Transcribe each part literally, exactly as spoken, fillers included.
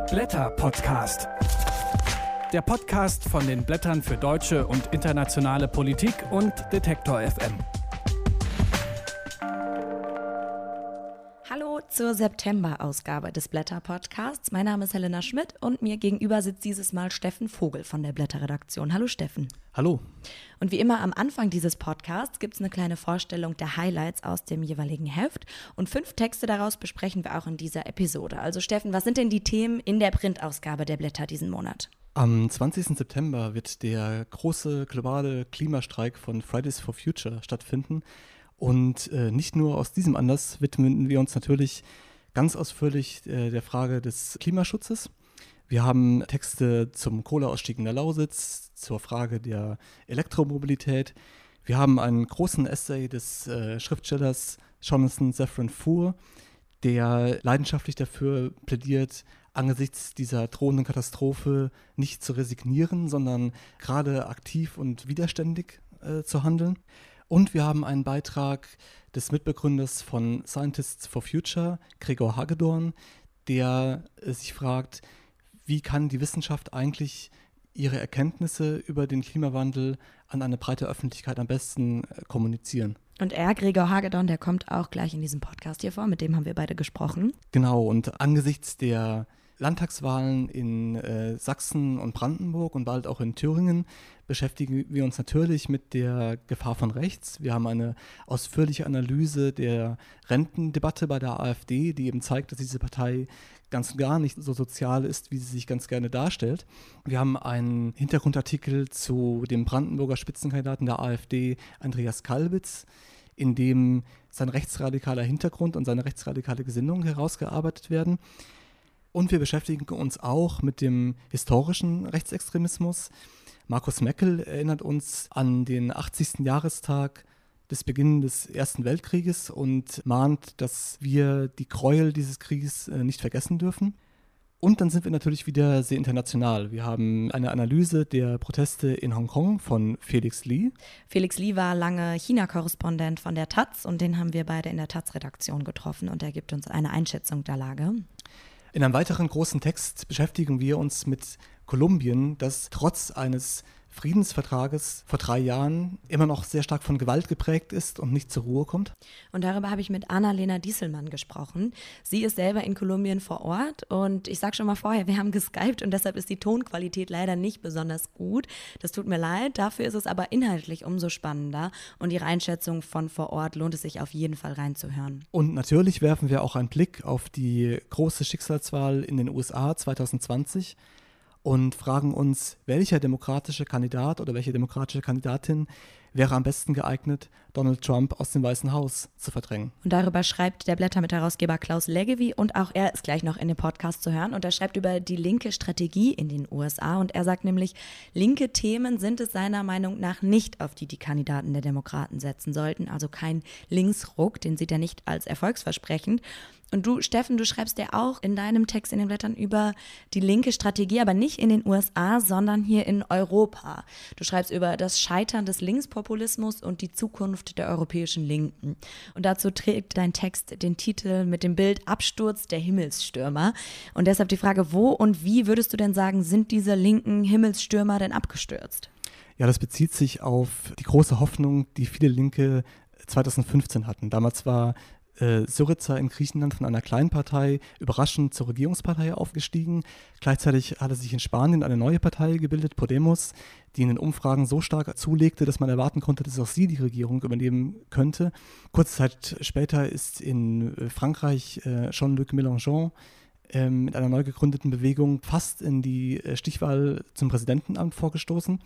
Blätter-Podcast. Der Podcast von den Blättern für deutsche und internationale Politik und Detektor F M. Hallo zur September-Ausgabe des Blätter-Podcasts. Mein Name ist Helena Schmidt und mir gegenüber sitzt dieses Mal Steffen Vogel von der Blätter-Redaktion. Hallo Steffen. Hallo. Und wie immer am Anfang dieses Podcasts gibt es eine kleine Vorstellung der Highlights aus dem jeweiligen Heft. Und fünf Texte daraus besprechen wir auch in dieser Episode. Also Steffen, was sind denn die Themen in der Printausgabe der Blätter diesen Monat? Am zwanzigsten September wird der große globale Klimastreik von Fridays for Future stattfinden. Und äh, nicht nur aus diesem Anlass widmen wir uns natürlich ganz ausführlich äh, der Frage des Klimaschutzes. Wir haben Texte zum Kohleausstieg in der Lausitz, zur Frage der Elektromobilität. Wir haben einen großen Essay des äh, Schriftstellers Jonathan Safran Foer, der leidenschaftlich dafür plädiert, angesichts dieser drohenden Katastrophe nicht zu resignieren, sondern gerade aktiv und widerständig äh, zu handeln. Und wir haben einen Beitrag des Mitbegründers von Scientists for Future, Gregor Hagedorn, der äh, sich fragt, wie kann die Wissenschaft eigentlich ihre Erkenntnisse über den Klimawandel an eine breite Öffentlichkeit am besten äh, kommunizieren. Und er, Gregor Hagedorn, der kommt auch gleich in diesem Podcast hier vor, mit dem haben wir beide gesprochen. Genau, und angesichts der Landtagswahlen in äh, Sachsen und Brandenburg und bald auch in Thüringen beschäftigen wir uns natürlich mit der Gefahr von rechts. Wir haben eine ausführliche Analyse der Rentendebatte bei der AfD, die eben zeigt, dass diese Partei ganz und gar nicht so sozial ist, wie sie sich ganz gerne darstellt. Wir haben einen Hintergrundartikel zu dem Brandenburger Spitzenkandidaten der AfD, Andreas Kalbitz, in dem sein rechtsradikaler Hintergrund und seine rechtsradikale Gesinnung herausgearbeitet werden. Und wir beschäftigen uns auch mit dem historischen Rechtsextremismus. Markus Meckel erinnert uns an den achtzigsten Jahrestag des Beginns des Ersten Weltkrieges und mahnt, dass wir die Gräuel dieses Krieges nicht vergessen dürfen. Und dann sind wir natürlich wieder sehr international. Wir haben eine Analyse der Proteste in Hongkong von Felix Lee. Felix Lee war lange China-Korrespondent von der Taz und den haben wir beide in der Taz-Redaktion getroffen und er gibt uns eine Einschätzung der Lage. In einem weiteren großen Text beschäftigen wir uns mit Kolumbien, das trotz eines Friedensvertrages vor drei Jahren immer noch sehr stark von Gewalt geprägt ist und nicht zur Ruhe kommt. Und darüber habe ich mit Anna-Lena Dieselmann gesprochen. Sie ist selber in Kolumbien vor Ort und ich sage schon mal vorher, wir haben geskypt und deshalb ist die Tonqualität leider nicht besonders gut. Das tut mir leid, dafür ist es aber inhaltlich umso spannender und ihre Einschätzung von vor Ort lohnt es sich auf jeden Fall reinzuhören. Und natürlich werfen wir auch einen Blick auf die große Schicksalswahl in den U S A zwanzig zwanzig. Und fragen uns, welcher demokratische Kandidat oder welche demokratische Kandidatin wäre am besten geeignet, Donald Trump aus dem Weißen Haus zu verdrängen. Und darüber schreibt der Blätter-Mitherausgeber Klaus Leggevi und auch er ist gleich noch in dem Podcast zu hören. Und er schreibt über die linke Strategie in den U S A und er sagt nämlich, linke Themen sind es seiner Meinung nach nicht, auf die die Kandidaten der Demokraten setzen sollten. Also kein Linksruck, den sieht er nicht als erfolgsversprechend. Und du, Steffen, du schreibst ja auch in deinem Text in den Blättern über die linke Strategie, aber nicht in den U S A, sondern hier in Europa. Du schreibst über das Scheitern des Linkspopulismus und die Zukunft der europäischen Linken. Und dazu trägt dein Text den Titel mit dem Bild Absturz der Himmelsstürmer. Und deshalb die Frage, wo und wie würdest du denn sagen, sind diese linken Himmelsstürmer denn abgestürzt? Ja, das bezieht sich auf die große Hoffnung, die viele Linke zwanzig fünfzehn hatten. Damals war Äh, Syriza in Griechenland von einer kleinen Partei überraschend zur Regierungspartei aufgestiegen. Gleichzeitig hatte sich in Spanien eine neue Partei gebildet, Podemos, die in den Umfragen so stark zulegte, dass man erwarten konnte, dass auch sie die Regierung übernehmen könnte. Kurze Zeit später ist in Frankreich äh, Jean-Luc Mélenchon äh, mit einer neu gegründeten Bewegung fast in die äh, Stichwahl zum Präsidentenamt vorgestoßen.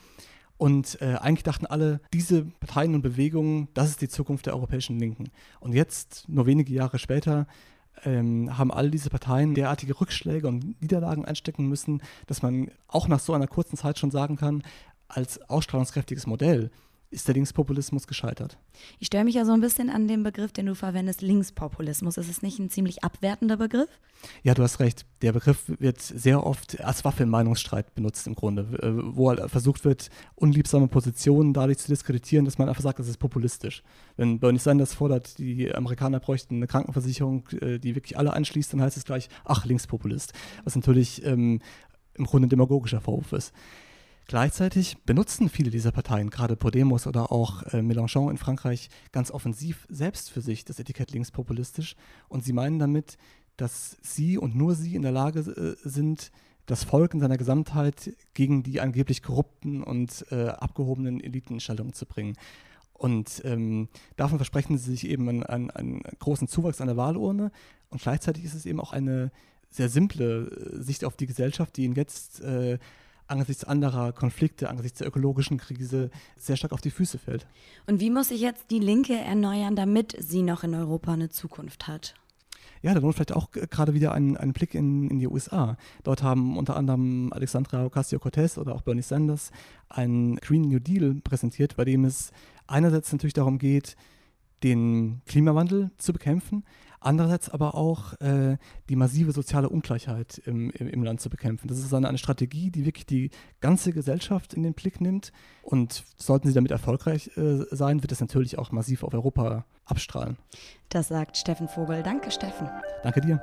Und äh, eigentlich dachten alle, diese Parteien und Bewegungen, das ist die Zukunft der europäischen Linken. Und jetzt, nur wenige Jahre später, ähm, haben all diese Parteien derartige Rückschläge und Niederlagen einstecken müssen, dass man auch nach so einer kurzen Zeit schon sagen kann, als ausstrahlungskräftiges Modell ist der Linkspopulismus gescheitert. Ich störe mich ja so ein bisschen an dem Begriff, den du verwendest, Linkspopulismus. Ist es nicht ein ziemlich abwertender Begriff? Ja, du hast recht. Der Begriff wird sehr oft als Waffe im Meinungsstreit benutzt im Grunde, wo halt versucht wird, unliebsame Positionen dadurch zu diskreditieren, dass man einfach sagt, das ist populistisch. Wenn Bernie Sanders fordert, die Amerikaner bräuchten eine Krankenversicherung, die wirklich alle anschließt, dann heißt es gleich, ach, Linkspopulist. Was natürlich ähm, im Grunde ein demagogischer Vorwurf ist. Gleichzeitig benutzen viele dieser Parteien, gerade Podemos oder auch äh, Mélenchon in Frankreich, ganz offensiv selbst für sich das Etikett linkspopulistisch. Und sie meinen damit, dass sie und nur sie in der Lage äh, sind, das Volk in seiner Gesamtheit gegen die angeblich korrupten und äh, abgehobenen Eliten in Stellung zu bringen. Und ähm, davon versprechen sie sich eben einen, einen, einen großen Zuwachs an der Wahlurne. Und gleichzeitig ist es eben auch eine sehr simple Sicht auf die Gesellschaft, die ihnen jetzt äh, angesichts anderer Konflikte, angesichts der ökologischen Krise sehr stark auf die Füße fällt. Und wie muss sich jetzt die Linke erneuern, damit sie noch in Europa eine Zukunft hat? Ja, da lohnt vielleicht auch gerade wieder ein, ein Blick in, in die U S A. Dort haben unter anderem Alexandria Ocasio-Cortez oder auch Bernie Sanders einen Green New Deal präsentiert, bei dem es einerseits natürlich darum geht, den Klimawandel zu bekämpfen, andererseits aber auch äh, die massive soziale Ungleichheit im, im, im Land zu bekämpfen. Das ist eine, eine Strategie, die wirklich die ganze Gesellschaft in den Blick nimmt. Und sollten sie damit erfolgreich äh, sein, wird es natürlich auch massiv auf Europa abstrahlen. Das sagt Steffen Vogel. Danke, Steffen. Danke dir.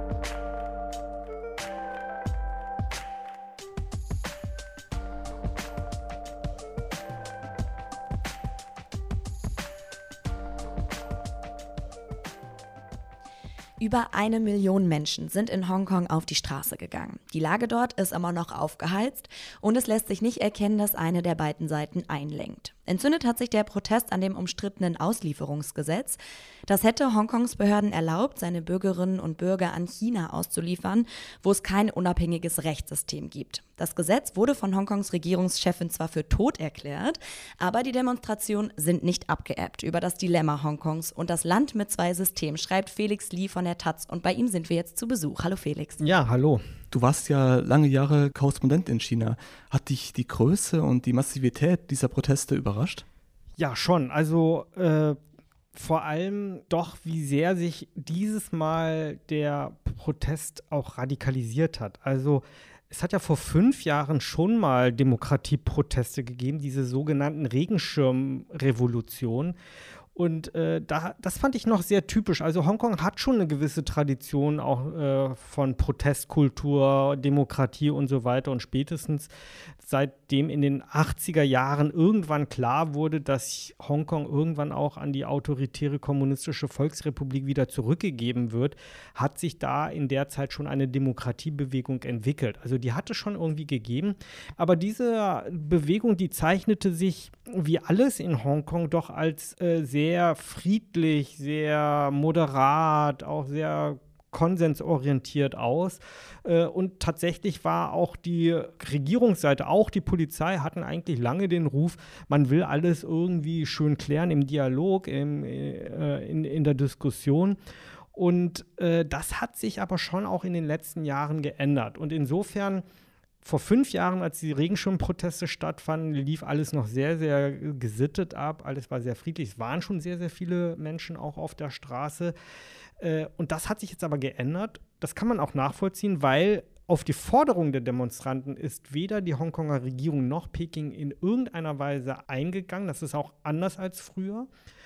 Über eine Million Menschen sind in Hongkong auf die Straße gegangen. Die Lage dort ist immer noch aufgeheizt und es lässt sich nicht erkennen, dass eine der beiden Seiten einlenkt. Entzündet hat sich der Protest an dem umstrittenen Auslieferungsgesetz. Das hätte Hongkongs Behörden erlaubt, seine Bürgerinnen und Bürger an China auszuliefern, wo es kein unabhängiges Rechtssystem gibt. Das Gesetz wurde von Hongkongs Regierungschefin zwar für tot erklärt, aber die Demonstrationen sind nicht abgeebbt. Über das Dilemma Hongkongs und das Land mit zwei Systemen schreibt Felix Lee von der Taz und bei ihm sind wir jetzt zu Besuch. Hallo Felix. Ja, hallo. Du warst ja lange Jahre Korrespondent in China. Hat dich die Größe und die Massivität dieser Proteste überrascht? Ja, schon. Also äh, vor allem doch, wie sehr sich dieses Mal der Protest auch radikalisiert hat. Also es hat ja vor fünf Jahren schon mal Demokratieproteste gegeben, diese sogenannten Regenschirmrevolutionen. Und äh, da, das fand ich noch sehr typisch. Also Hongkong hat schon eine gewisse Tradition auch äh, von Protestkultur, Demokratie und so weiter. Und spätestens seitdem in den achtziger Jahren irgendwann klar wurde, dass Hongkong irgendwann auch an die autoritäre kommunistische Volksrepublik wieder zurückgegeben wird, hat sich da in der Zeit schon eine Demokratiebewegung entwickelt. Also die hatte schon irgendwie gegeben. Aber diese Bewegung, die zeichnete sich wie alles in Hongkong doch als äh, sehr friedlich, sehr moderat, auch sehr konsensorientiert aus. Äh, und tatsächlich war auch die Regierungsseite, auch die Polizei hatten eigentlich lange den Ruf, man will alles irgendwie schön klären im Dialog, im, äh, in, in der Diskussion. Und äh, das hat sich aber schon auch in den letzten Jahren geändert. Und insofern vor fünf Jahren, als die Regenschirmproteste stattfanden, lief alles noch sehr, sehr gesittet ab. Alles war sehr friedlich. Es waren schon sehr, sehr viele Menschen auch auf der Straße. Und das hat sich jetzt aber geändert. Das kann man auch nachvollziehen, weil auf die Forderung der Demonstranten ist weder die Hongkonger Regierung noch Peking in irgendeiner Weise eingegangen. Das ist auch anders als früher.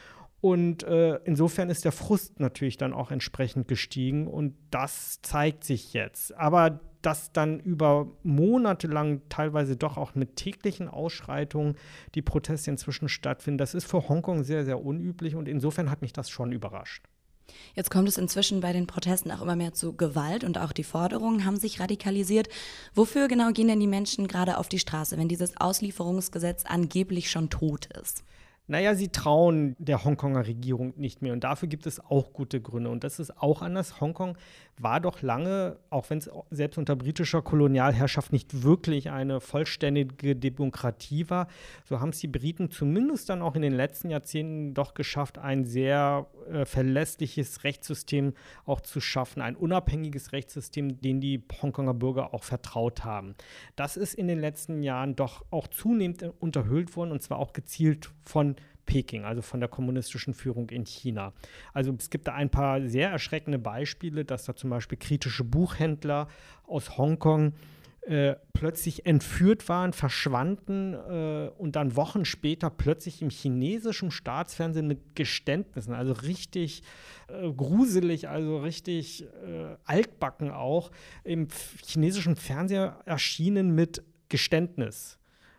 Und äh, insofern ist der Frust natürlich dann auch entsprechend gestiegen. Und das zeigt sich jetzt. Aber dass dann über Monate lang teilweise doch auch mit täglichen Ausschreitungen die Proteste inzwischen stattfinden, das ist für Hongkong sehr, sehr unüblich. Und insofern hat mich das schon überrascht. Jetzt kommt es inzwischen bei den Protesten auch immer mehr zu Gewalt und auch die Forderungen haben sich radikalisiert. Wofür genau gehen denn die Menschen gerade auf die Straße, wenn dieses Auslieferungsgesetz angeblich schon tot ist? Naja, sie trauen der Hongkonger Regierung nicht mehr und dafür gibt es auch gute Gründe. Und das ist auch anders. Hongkong war doch lange, auch wenn es selbst unter britischer Kolonialherrschaft nicht wirklich eine vollständige Demokratie war, so haben es die Briten zumindest dann auch in den letzten Jahrzehnten doch geschafft, ein sehr äh, verlässliches Rechtssystem auch zu schaffen, ein unabhängiges Rechtssystem, dem die Hongkonger Bürger auch vertraut haben. Das ist in den letzten Jahren doch auch zunehmend unterhöhlt worden, und zwar auch gezielt von Peking, also von der kommunistischen Führung in China. Also es gibt da ein paar sehr erschreckende Beispiele, dass da zum Beispiel kritische Buchhändler aus Hongkong Äh, plötzlich entführt waren, verschwanden äh, und dann Wochen später plötzlich im chinesischen Staatsfernsehen mit Geständnissen, also richtig äh, gruselig, also richtig äh, altbacken auch, im chinesischen Fernseher erschienen mit Geständnis,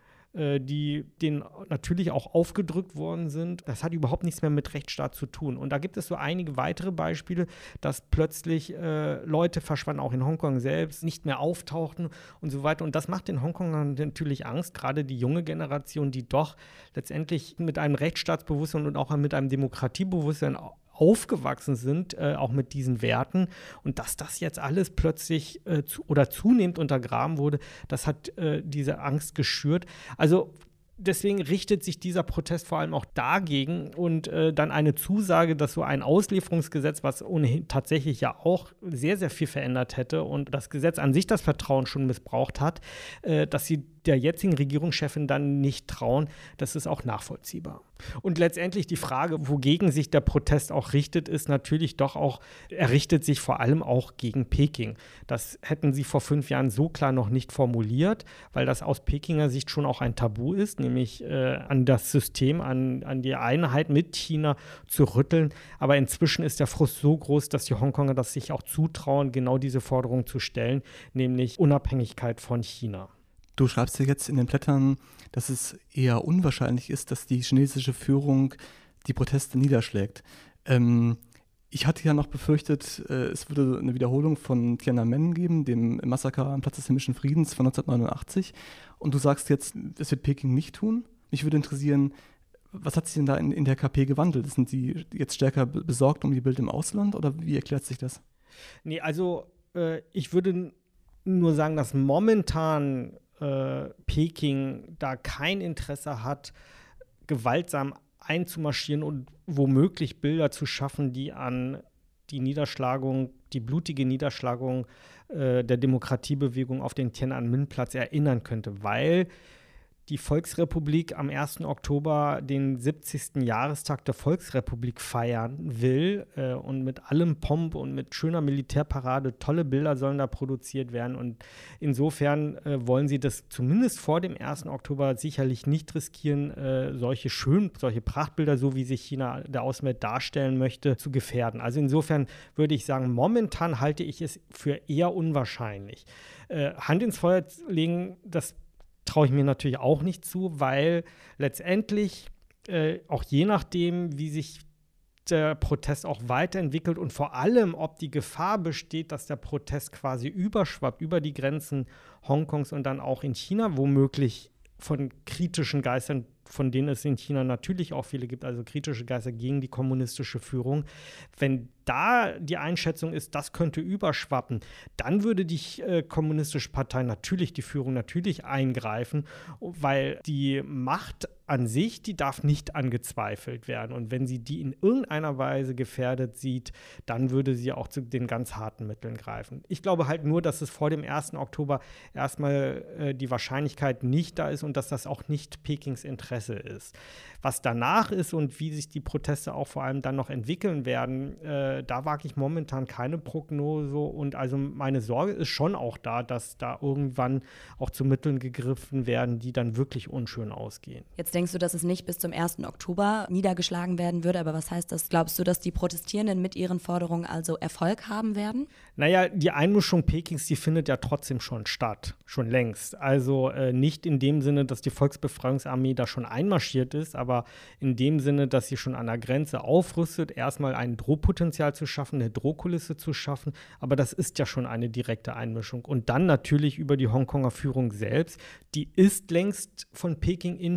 die denen natürlich auch aufgedrückt worden sind. Das hat überhaupt nichts mehr mit Rechtsstaat zu tun. Und da gibt es so einige weitere Beispiele, dass plötzlich äh, Leute verschwanden, auch in Hongkong selbst, nicht mehr auftauchten und so weiter. Und das macht den Hongkongern natürlich Angst, gerade die junge Generation, die doch letztendlich mit einem Rechtsstaatsbewusstsein und auch mit einem Demokratiebewusstsein aufgewachsen sind, äh, auch mit diesen Werten. Und dass das jetzt alles plötzlich äh, zu, oder zunehmend untergraben wurde, das hat äh, diese Angst geschürt. Also deswegen richtet sich dieser Protest vor allem auch dagegen, und äh, dann eine Zusage, dass so ein Auslieferungsgesetz, was ohnehin tatsächlich ja auch sehr, sehr viel verändert hätte und das Gesetz an sich das Vertrauen schon missbraucht hat, äh, dass sie der jetzigen Regierungschefin dann nicht trauen, das ist auch nachvollziehbar. Und letztendlich die Frage, wogegen sich der Protest auch richtet, ist natürlich doch auch, er richtet sich vor allem auch gegen Peking. Das hätten sie vor fünf Jahren so klar noch nicht formuliert, weil das aus Pekinger Sicht schon auch ein Tabu ist, nämlich äh, an das System, an, an die Einheit mit China zu rütteln. Aber inzwischen ist der Frust so groß, dass die Hongkonger das sich auch zutrauen, genau diese Forderung zu stellen, nämlich Unabhängigkeit von China. Du schreibst ja jetzt in den Blättern, dass es eher unwahrscheinlich ist, dass die chinesische Führung die Proteste niederschlägt. Ähm, ich hatte ja noch befürchtet, äh, es würde eine Wiederholung von Tiananmen geben, dem Massaker am Platz des Himmlischen Friedens von neunzehnhundertneunundachtzig. Und du sagst jetzt, das wird Peking nicht tun. Mich würde interessieren, was hat sich denn da in, in der K P gewandelt? Sind sie jetzt stärker besorgt um die Bilder im Ausland, oder wie erklärt sich das? Nee, also äh, ich würde nur sagen, dass momentan Äh, Peking da kein Interesse hat, gewaltsam einzumarschieren und womöglich Bilder zu schaffen, die an die Niederschlagung, die blutige Niederschlagung äh, der Demokratiebewegung auf den Tiananmen-Platz erinnern könnte, weil die Volksrepublik am ersten Oktober den siebzigsten Jahrestag der Volksrepublik feiern will äh, und mit allem Pomp und mit schöner Militärparade, tolle Bilder sollen da produziert werden, und insofern äh, wollen sie das zumindest vor dem ersten Oktober sicherlich nicht riskieren, äh, solche schönen, solche Prachtbilder, so wie sich China der Außenwelt darstellen möchte, zu gefährden. Also insofern würde ich sagen, momentan halte ich es für eher unwahrscheinlich. Äh, Hand ins Feuer legen, das traue ich mir natürlich auch nicht zu, weil letztendlich äh, auch je nachdem, wie sich der Protest auch weiterentwickelt und vor allem, ob die Gefahr besteht, dass der Protest quasi überschwappt über die Grenzen Hongkongs und dann auch in China womöglich von kritischen Geistern, von denen es in China natürlich auch viele gibt, also kritische Geister gegen die kommunistische Führung. Wenn da die Einschätzung ist, das könnte überschwappen, dann würde die äh, kommunistische Partei natürlich, die Führung natürlich eingreifen, weil die Macht an sich, die darf nicht angezweifelt werden. Und wenn sie die in irgendeiner Weise gefährdet sieht, dann würde sie auch zu den ganz harten Mitteln greifen. Ich glaube halt nur, dass es vor dem ersten Oktober erstmal äh, die Wahrscheinlichkeit nicht da ist und dass das auch nicht Pekings Interesse ist. Was danach ist und wie sich die Proteste auch vor allem dann noch entwickeln werden, äh, da wage ich momentan keine Prognose. Und also meine Sorge ist schon auch da, dass da irgendwann auch zu Mitteln gegriffen werden, die dann wirklich unschön ausgehen. Jetzt denkst du, dass es nicht bis zum ersten Oktober niedergeschlagen werden würde, aber was heißt das? Glaubst du, dass die Protestierenden mit ihren Forderungen also Erfolg haben werden? Naja, die Einmischung Pekings, die findet ja trotzdem schon statt, schon längst. Also äh, nicht in dem Sinne, dass die Volksbefreiungsarmee da schon einmarschiert ist, aber in dem Sinne, dass sie schon an der Grenze aufrüstet, erstmal ein Drohpotenzial zu schaffen, eine Drohkulisse zu schaffen, aber das ist ja schon eine direkte Einmischung. Und dann natürlich über die Hongkonger Führung selbst, die ist längst von Peking infiltriert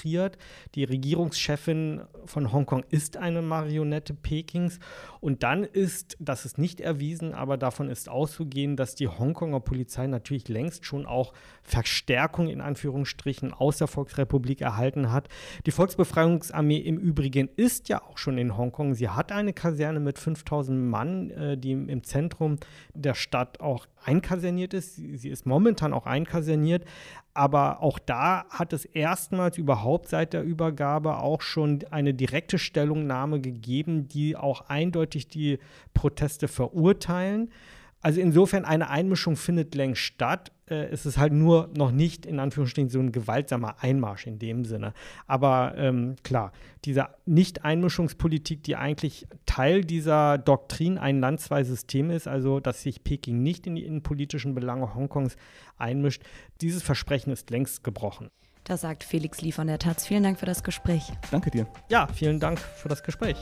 infiltriert. Die Regierungschefin von Hongkong ist eine Marionette Pekings. Und dann ist, das ist nicht erwiesen, aber davon ist auszugehen, dass die Hongkonger Polizei natürlich längst schon auch Verstärkung in Anführungsstrichen aus der Volksrepublik erhalten hat. Die Volksbefreiungsarmee im Übrigen ist ja auch schon in Hongkong. Sie hat eine Kaserne mit fünftausend Mann, äh, die im Zentrum der Stadt auch einkaserniert ist. Sie, sie ist momentan auch einkaserniert, aber auch da hat es erstmals überhaupt seit der Übergabe auch schon eine direkte Stellungnahme gegeben, die auch eindeutig die Proteste verurteilen. Also insofern, eine Einmischung findet längst statt. Äh, es ist halt nur noch nicht, in Anführungsstrichen, so ein gewaltsamer Einmarsch in dem Sinne. Aber ähm, klar, diese Nicht-Einmischungspolitik, die eigentlich Teil dieser Doktrin ein Land, zwei Systeme ist, also dass sich Peking nicht in die innenpolitischen Belange Hongkongs einmischt, dieses Versprechen ist längst gebrochen. Das sagt Felix Lie von der Taz. Vielen Dank für das Gespräch. Danke dir. Ja, vielen Dank für das Gespräch.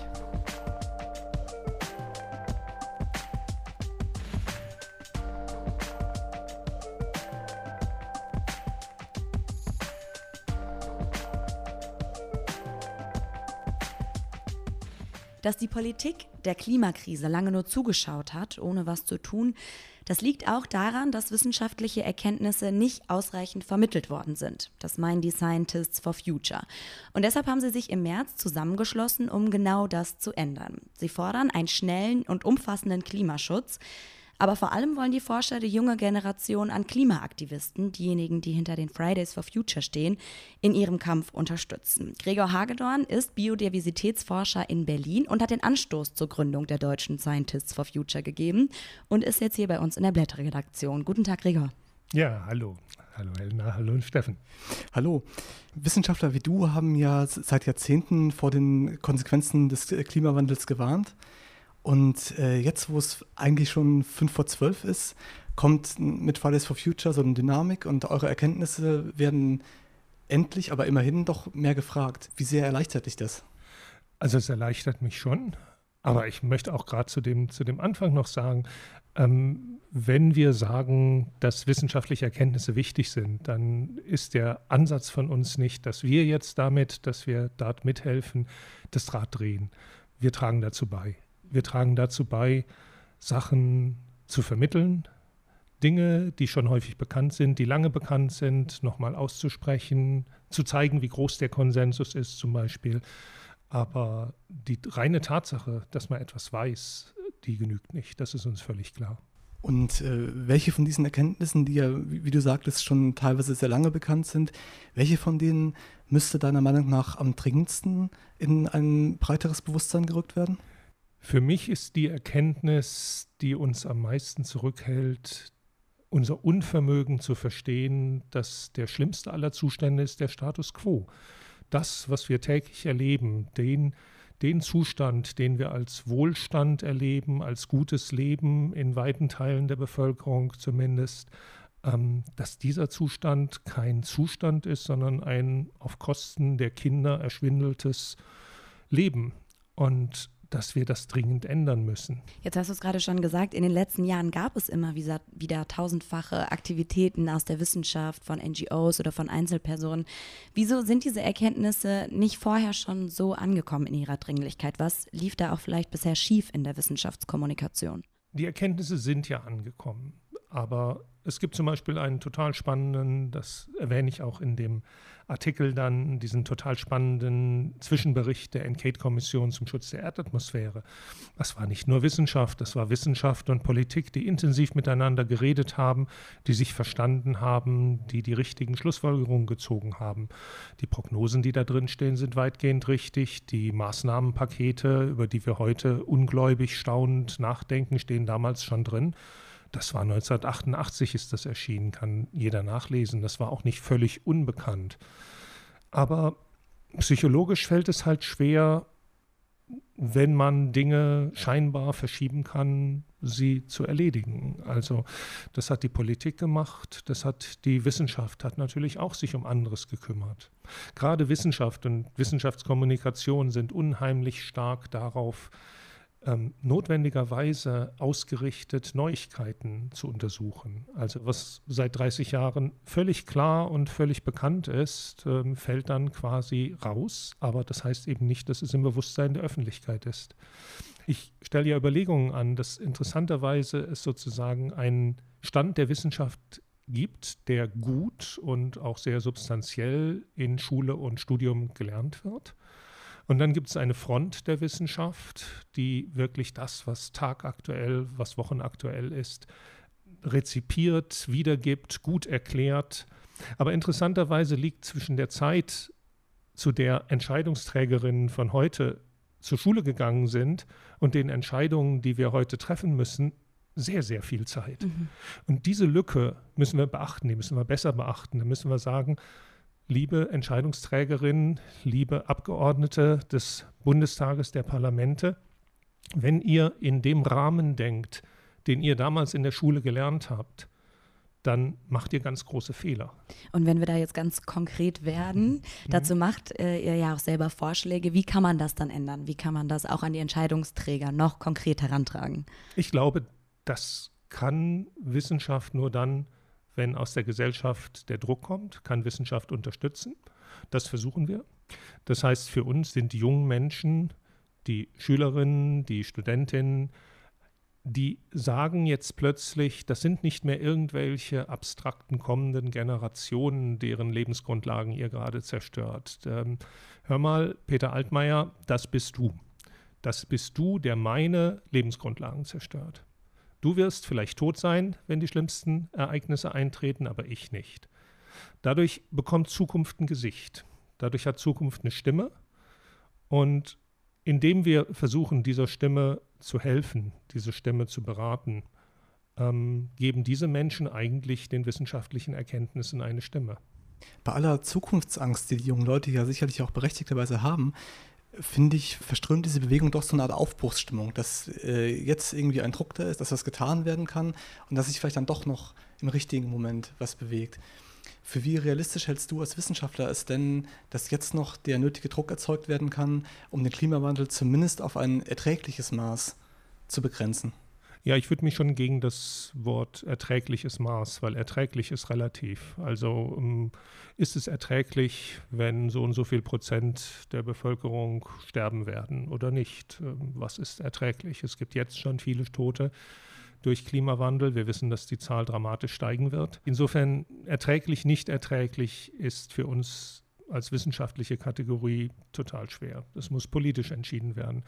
Dass die Politik der Klimakrise lange nur zugeschaut hat, ohne was zu tun, das liegt auch daran, dass wissenschaftliche Erkenntnisse nicht ausreichend vermittelt worden sind. Das meinen die Scientists for Future. Und deshalb haben sie sich im März zusammengeschlossen, um genau das zu ändern. Sie fordern einen schnellen und umfassenden Klimaschutz. Aber vor allem wollen die Forscher die junge Generation an Klimaaktivisten, diejenigen, die hinter den Fridays for Future stehen, in ihrem Kampf unterstützen. Gregor Hagedorn ist Biodiversitätsforscher in Berlin und hat den Anstoß zur Gründung der deutschen Scientists for Future gegeben und ist jetzt hier bei uns in der Blätter-Redaktion. Guten Tag, Gregor. Ja, hallo. Hallo Helena, hallo Steffen. Hallo. Wissenschaftler wie du haben ja seit Jahrzehnten vor den Konsequenzen des Klimawandels gewarnt. Und äh, jetzt, wo es eigentlich schon fünf vor zwölf ist, kommt mit Fridays for Future so eine Dynamik und eure Erkenntnisse werden endlich, aber immerhin doch mehr gefragt. Wie sehr erleichtert dich das? Also es erleichtert mich schon, aber ich möchte auch gerade zu dem, zu dem Anfang noch sagen, ähm, wenn wir sagen, dass wissenschaftliche Erkenntnisse wichtig sind, dann ist der Ansatz von uns nicht, dass wir jetzt damit, dass wir dort mithelfen, das Rad drehen. Wir tragen dazu bei. Wir tragen dazu bei, Sachen zu vermitteln, Dinge, die schon häufig bekannt sind, die lange bekannt sind, nochmal auszusprechen, zu zeigen, wie groß der Konsensus ist zum Beispiel. Aber die reine Tatsache, dass man etwas weiß, die genügt nicht. Das ist uns völlig klar. Und äh, welche von diesen Erkenntnissen, die ja, wie, wie du sagtest, schon teilweise sehr lange bekannt sind, welche von denen müsste deiner Meinung nach am dringendsten in ein breiteres Bewusstsein gerückt werden? Für mich ist die Erkenntnis, die uns am meisten zurückhält, unser Unvermögen zu verstehen, dass der schlimmste aller Zustände ist der Status quo. Das, was wir täglich erleben, den, den Zustand, den wir als Wohlstand erleben, als gutes Leben in weiten Teilen der Bevölkerung zumindest, ähm, dass dieser Zustand kein Zustand ist, sondern ein auf Kosten der Kinder erschwindeltes Leben. Und dass wir das dringend ändern müssen. Jetzt hast du es gerade schon gesagt, in den letzten Jahren gab es immer wieder, wieder tausendfache Aktivitäten aus der Wissenschaft, von N G Os oder von Einzelpersonen. Wieso sind diese Erkenntnisse nicht vorher schon so angekommen in ihrer Dringlichkeit? Was lief da auch vielleicht bisher schief in der Wissenschaftskommunikation? Die Erkenntnisse sind ja angekommen, aber es gibt zum Beispiel einen total spannenden, das erwähne ich auch in dem Artikel dann, diesen total spannenden Zwischenbericht der Enquete-Kommission zum Schutz der Erdatmosphäre. Das war nicht nur Wissenschaft, das war Wissenschaft und Politik, die intensiv miteinander geredet haben, die sich verstanden haben, die die richtigen Schlussfolgerungen gezogen haben. Die Prognosen, die da drin stehen, sind weitgehend richtig. Die Maßnahmenpakete, über die wir heute ungläubig staunend nachdenken, stehen damals schon drin. Das war neunzehnhundertachtundachtzig, ist das erschienen, kann jeder nachlesen. Das war auch nicht völlig unbekannt. Aber psychologisch fällt es halt schwer, wenn man Dinge scheinbar verschieben kann, sie zu erledigen. Also das hat die Politik gemacht, das hat die Wissenschaft, hat natürlich auch sich um anderes gekümmert. Gerade Wissenschaft und Wissenschaftskommunikation sind unheimlich stark darauf ähm, notwendigerweise ausgerichtet, Neuigkeiten zu untersuchen. Also was seit dreißig Jahren völlig klar und völlig bekannt ist, ähm, fällt dann quasi raus. Aber das heißt eben nicht, dass es im Bewusstsein der Öffentlichkeit ist. Ich stelle ja Überlegungen an, dass interessanterweise es sozusagen einen Stand der Wissenschaft gibt, der gut und auch sehr substanziell in Schule und Studium gelernt wird. Und dann gibt es eine Front der Wissenschaft, die wirklich das, was tagaktuell, was wochenaktuell ist, rezipiert, wiedergibt, gut erklärt. Aber interessanterweise liegt zwischen der Zeit, zu der Entscheidungsträgerinnen von heute zur Schule gegangen sind und den Entscheidungen, die wir heute treffen müssen, sehr, sehr viel Zeit. Mhm. Und diese Lücke müssen wir beachten, die müssen wir besser beachten. Da müssen wir sagen, liebe Entscheidungsträgerinnen, liebe Abgeordnete des Bundestages, der Parlamente, wenn ihr in dem Rahmen denkt, den ihr damals in der Schule gelernt habt, dann macht ihr ganz große Fehler. Und wenn wir da jetzt ganz konkret werden, mhm. dazu macht äh, ihr ja auch selber Vorschläge, wie kann man das dann ändern? Wie kann man das auch an die Entscheidungsträger noch konkret herantragen? Ich glaube, das kann Wissenschaft nur dann, wenn aus der Gesellschaft der Druck kommt, kann Wissenschaft unterstützen. Das versuchen wir. Das heißt, für uns sind die jungen Menschen, die Schülerinnen, die Studentinnen, die sagen jetzt plötzlich, das sind nicht mehr irgendwelche abstrakten kommenden Generationen, deren Lebensgrundlagen ihr gerade zerstört. Ähm, hör mal, Peter Altmaier, das bist du. Das bist du, der meine Lebensgrundlagen zerstört. Du wirst vielleicht tot sein, wenn die schlimmsten Ereignisse eintreten, aber ich nicht. Dadurch bekommt Zukunft ein Gesicht. Dadurch hat Zukunft eine Stimme. Und indem wir versuchen, dieser Stimme zu helfen, diese Stimme zu beraten, ähm, geben diese Menschen eigentlich den wissenschaftlichen Erkenntnissen eine Stimme. Bei aller Zukunftsangst, die die jungen Leute ja sicherlich auch berechtigterweise haben, finde ich, verströmt diese Bewegung doch so eine Art Aufbruchsstimmung, dass äh, jetzt irgendwie ein Druck da ist, dass was getan werden kann und dass sich vielleicht dann doch noch im richtigen Moment was bewegt. Für wie realistisch hältst du als Wissenschaftler es denn, dass jetzt noch der nötige Druck erzeugt werden kann, um den Klimawandel zumindest auf ein erträgliches Maß zu begrenzen? Ja, ich würde mich schon gegen das Wort erträgliches Maß, weil erträglich ist relativ. Also um, ist es erträglich, wenn so und so viel Prozent der Bevölkerung sterben werden oder nicht? Was ist erträglich? Es gibt jetzt schon viele Tote durch Klimawandel. Wir wissen, dass die Zahl dramatisch steigen wird. Insofern erträglich, nicht erträglich ist für uns als wissenschaftliche Kategorie total schwer. Das muss politisch entschieden werden.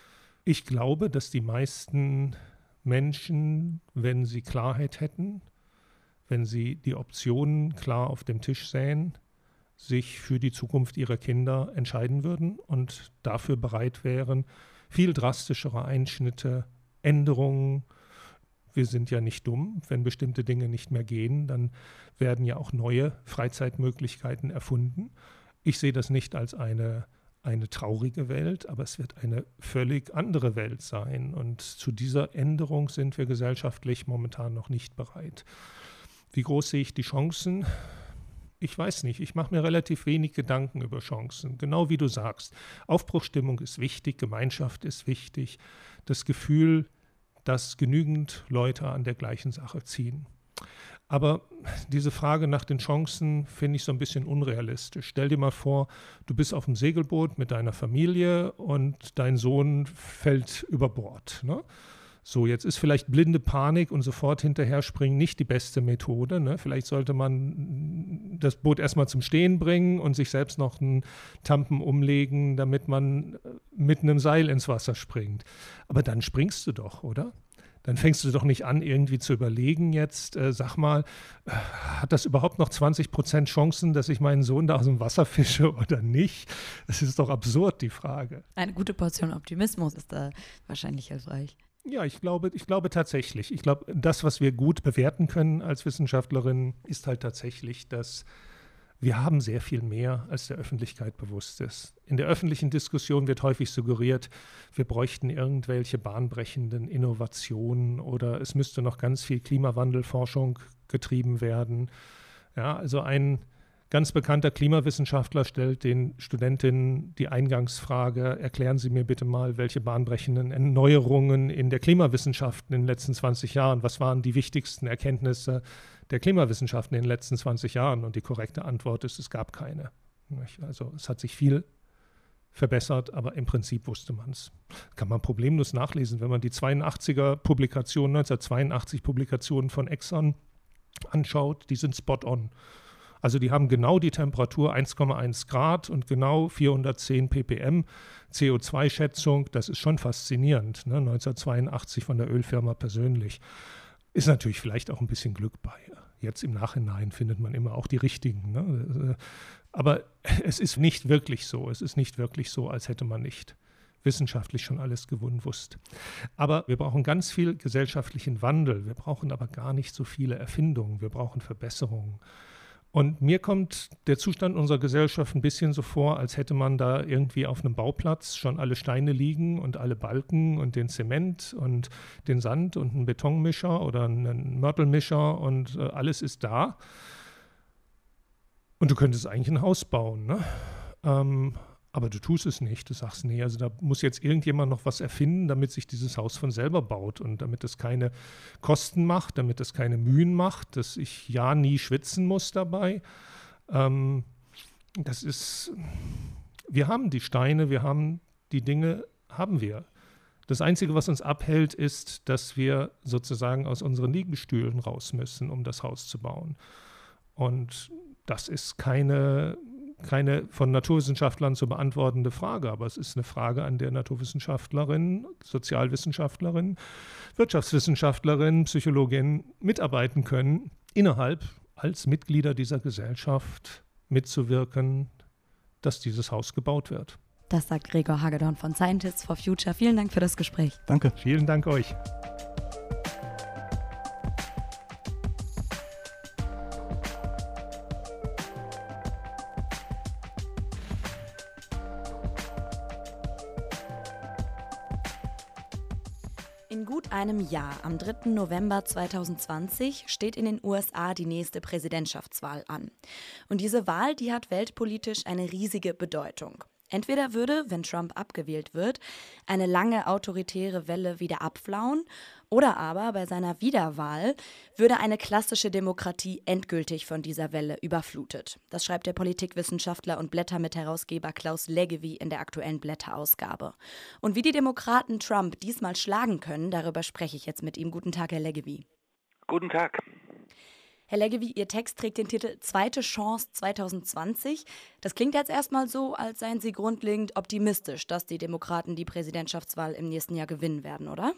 Ich glaube, dass die meisten Menschen, wenn sie Klarheit hätten, wenn sie die Optionen klar auf dem Tisch sähen, sich für die Zukunft ihrer Kinder entscheiden würden und dafür bereit wären, viel drastischere Einschnitte, Änderungen. Wir sind ja nicht dumm. Wenn bestimmte Dinge nicht mehr gehen, dann werden ja auch neue Freizeitmöglichkeiten erfunden. Ich sehe das nicht als eine eine traurige Welt, aber es wird eine völlig andere Welt sein. Und zu dieser Änderung sind wir gesellschaftlich momentan noch nicht bereit. Wie groß sehe ich die Chancen? Ich weiß nicht. Ich mache mir relativ wenig Gedanken über Chancen. Genau wie du sagst. Aufbruchsstimmung ist wichtig, Gemeinschaft ist wichtig. Das Gefühl, dass genügend Leute an der gleichen Sache ziehen. Aber diese Frage nach den Chancen finde ich so ein bisschen unrealistisch. Stell dir mal vor, du bist auf dem Segelboot mit deiner Familie und dein Sohn fällt über Bord. Ne? So, jetzt ist vielleicht blinde Panik und sofort hinterher springen nicht die beste Methode. Ne? Vielleicht sollte man das Boot erstmal zum Stehen bringen und sich selbst noch einen Tampen umlegen, damit man mit einem Seil ins Wasser springt. Aber dann springst du doch, oder? Dann fängst du doch nicht an, irgendwie zu überlegen jetzt, äh, sag mal, äh, hat das überhaupt noch zwanzig Prozent Chancen, dass ich meinen Sohn da aus dem Wasser fische oder nicht? Das ist doch absurd, die Frage. Eine gute Portion Optimismus ist da wahrscheinlich hilfreich. Ja, ich glaube, ich glaube tatsächlich. Ich glaube, das, was wir gut bewerten können als Wissenschaftlerinnen, ist halt tatsächlich, dass wir haben sehr viel mehr, als der Öffentlichkeit bewusst ist. In der öffentlichen Diskussion wird häufig suggeriert, wir bräuchten irgendwelche bahnbrechenden Innovationen oder es müsste noch ganz viel Klimawandelforschung getrieben werden. Ja, also ein ganz bekannter Klimawissenschaftler stellt den Studentinnen die Eingangsfrage: Erklären Sie mir bitte mal, welche bahnbrechenden Erneuerungen in der Klimawissenschaften in den letzten zwanzig Jahren, was waren die wichtigsten Erkenntnisse der Klimawissenschaften in den letzten zwanzig Jahren? Und die korrekte Antwort ist, es gab keine. Also es hat sich viel verbessert, aber im Prinzip wusste man es. Kann man problemlos nachlesen, wenn man die zweiundachtziger Publikationen, neunzehnhundertzweiundachtzig Publikationen von Exxon anschaut, die sind spot on. Also die haben genau die Temperatur eins Komma eins Grad und genau vierhundertzehn ppm C O zwei Schätzung. Das ist schon faszinierend, ne? neunzehnhundertzweiundachtzig von der Ölfirma persönlich. Ist natürlich vielleicht auch ein bisschen Glück bei. Jetzt im Nachhinein findet man immer auch die richtigen. Ne? Aber es ist nicht wirklich so. Es ist nicht wirklich so, als hätte man nicht wissenschaftlich schon alles gewusst. Aber wir brauchen ganz viel gesellschaftlichen Wandel. Wir brauchen aber gar nicht so viele Erfindungen. Wir brauchen Verbesserungen. Und mir kommt der Zustand unserer Gesellschaft ein bisschen so vor, als hätte man da irgendwie auf einem Bauplatz schon alle Steine liegen und alle Balken und den Zement und den Sand und einen Betonmischer oder einen Mörtelmischer und äh, alles ist da. Und du könntest eigentlich ein Haus bauen, ne? Ähm, aber du tust es nicht. Du sagst, nee, also da muss jetzt irgendjemand noch was erfinden, damit sich dieses Haus von selber baut und damit es keine Kosten macht, damit es keine Mühen macht, dass ich ja nie schwitzen muss dabei. Ähm, das ist, wir haben die Steine, wir haben die Dinge, haben wir. Das Einzige, was uns abhält, ist, dass wir sozusagen aus unseren Liegestühlen raus müssen, um das Haus zu bauen. Und das ist keine, keine von Naturwissenschaftlern zu beantwortende Frage, aber es ist eine Frage, an der Naturwissenschaftlerinnen, Sozialwissenschaftlerinnen, Wirtschaftswissenschaftlerinnen, Psychologinnen mitarbeiten können, innerhalb als Mitglieder dieser Gesellschaft mitzuwirken, dass dieses Haus gebaut wird. Das sagt Gregor Hagedorn von Scientists for Future. Vielen Dank für das Gespräch. Danke. Vielen Dank euch. In gut einem Jahr, am dritten November zweitausendzwanzig, steht in den U S A die nächste Präsidentschaftswahl an. Und diese Wahl, die hat weltpolitisch eine riesige Bedeutung. Entweder würde, wenn Trump abgewählt wird, eine lange autoritäre Welle wieder abflauen, oder aber bei seiner Wiederwahl würde eine klassische Demokratie endgültig von dieser Welle überflutet. Das schreibt der Politikwissenschaftler und Blätter-Mitherausgeber Klaus Leggevi in der aktuellen Blätter-Ausgabe. Und wie die Demokraten Trump diesmal schlagen können, darüber spreche ich jetzt mit ihm. Guten Tag, Herr Leggevi. Guten Tag. Herr Leggevi, Ihr Text trägt den Titel Zweite Chance zweitausendzwanzig. Das klingt jetzt erstmal so, als seien Sie grundlegend optimistisch, dass die Demokraten die Präsidentschaftswahl im nächsten Jahr gewinnen werden, oder?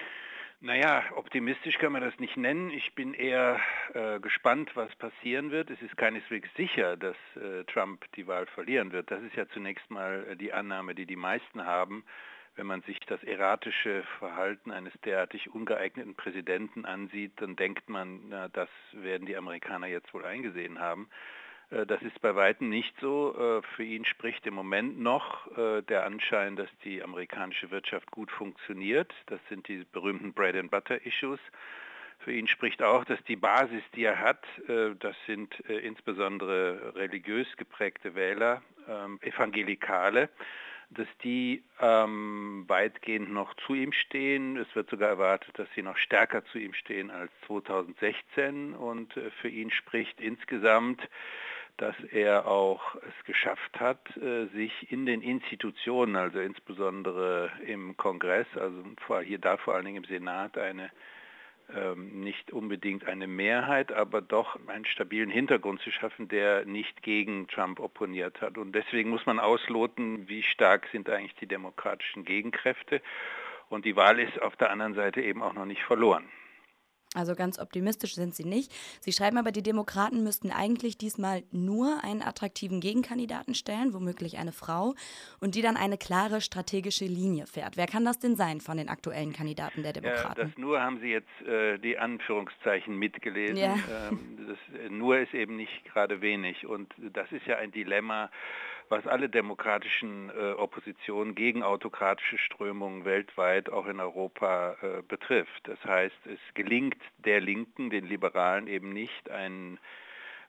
Naja, optimistisch kann man das nicht nennen. Ich bin eher äh, gespannt, was passieren wird. Es ist keineswegs sicher, dass äh, Trump die Wahl verlieren wird. Das ist ja zunächst mal äh, die Annahme, die die meisten haben. Wenn man sich das erratische Verhalten eines derartig ungeeigneten Präsidenten ansieht, dann denkt man, na, das werden die Amerikaner jetzt wohl eingesehen haben. Das ist bei weitem nicht so. Für ihn spricht im Moment noch der Anschein, dass die amerikanische Wirtschaft gut funktioniert. Das sind die berühmten Bread-and-Butter-Issues. Für ihn spricht auch, dass die Basis, die er hat, das sind insbesondere religiös geprägte Wähler, Evangelikale, dass die ähm, weitgehend noch zu ihm stehen. Es wird sogar erwartet, dass sie noch stärker zu ihm stehen als zweitausendsechzehn. Und äh, für ihn spricht insgesamt, dass er auch es geschafft hat, äh, sich in den Institutionen, also insbesondere im Kongress, also vor, hier da vor allen Dingen im Senat, eine Ähm, nicht unbedingt eine Mehrheit, aber doch einen stabilen Hintergrund zu schaffen, der nicht gegen Trump opponiert hat. Und deswegen muss man ausloten, wie stark sind eigentlich die demokratischen Gegenkräfte. Und die Wahl ist auf der anderen Seite eben auch noch nicht verloren. Also ganz optimistisch sind Sie nicht. Sie schreiben aber, die Demokraten müssten eigentlich diesmal nur einen attraktiven Gegenkandidaten stellen, womöglich eine Frau, und die dann eine klare strategische Linie fährt. Wer kann das denn sein von den aktuellen Kandidaten der Demokraten? Ja, das nur haben Sie jetzt äh, die Anführungszeichen mitgelesen. Ja. Ähm, das, äh, nur ist eben nicht gerade wenig. Und das ist ja ein Dilemma, was alle demokratischen äh, Oppositionen gegen autokratische Strömungen weltweit, auch in Europa, äh, betrifft. Das heißt, es gelingt der Linken, den Liberalen eben nicht, einen